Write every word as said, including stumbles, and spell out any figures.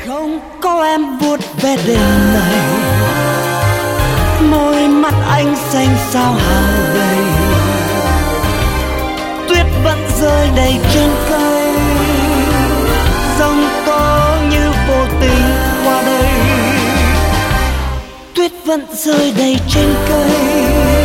Không có em vuốt ve đêm này, môi mắt anh xanh sao hào đầy, tuyết vẫn rơi đầy trên cây, giông tố như vô tình qua đây, tuyết vẫn rơi đầy trên cây.